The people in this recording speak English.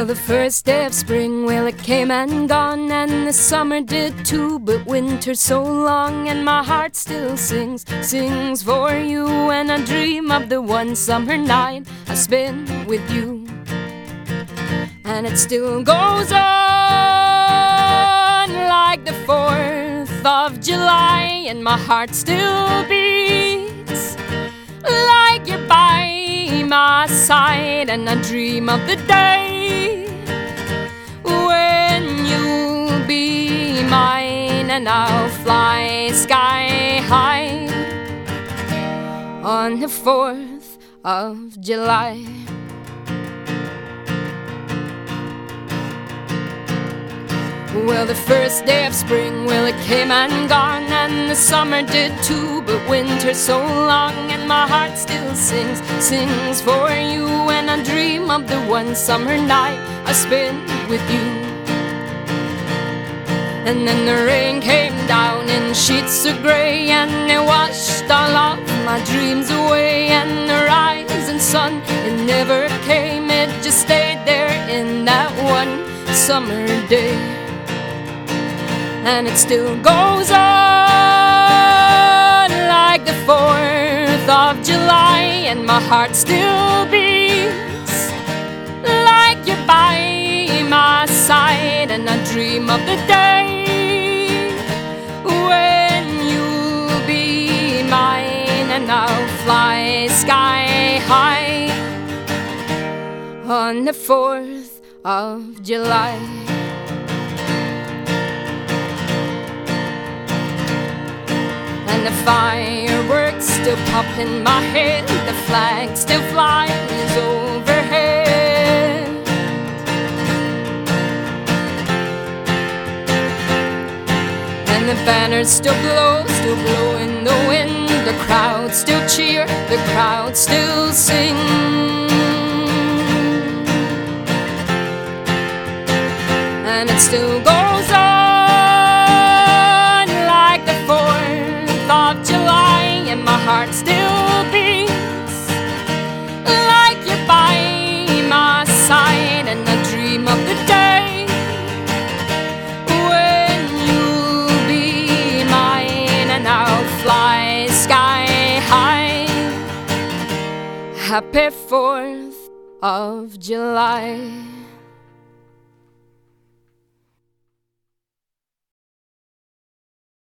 Well, the first day of spring, well, it came and gone, and the summer did too, but winter's so long, and my heart still sings for you, and I dream of the one summer night I spent with you. And it still goes on like the 4th of July, and my heart still beats like you're by my side, and I dream of the day when you'll be mine, and I'll fly sky high on the 4th of July. Well, the first day of spring, well, it came and gone, and the summer did too, but winter's so long, and my heart still sings for you, and I dream of the one summer night I spent with you. And then the rain came down in sheets of grey, and it washed all of my dreams away, and the rising sun, it never came, it just stayed there in that one summer day. And it still goes on like the 4th of July, and my heart still beats like you're by my side, and I dream of the day when you'll be mine, and I'll fly sky high on the 4th of July. And the fireworks still pop in my head, the flag still flies overhead, and the banners still blow in the wind, the crowd still cheer, the crowd still sing. And it still goes on like the 4th of July, and my heart still beats like you're by my side, and I dream of the day when you'll be mine, and I'll fly sky high. Happy 4th of July.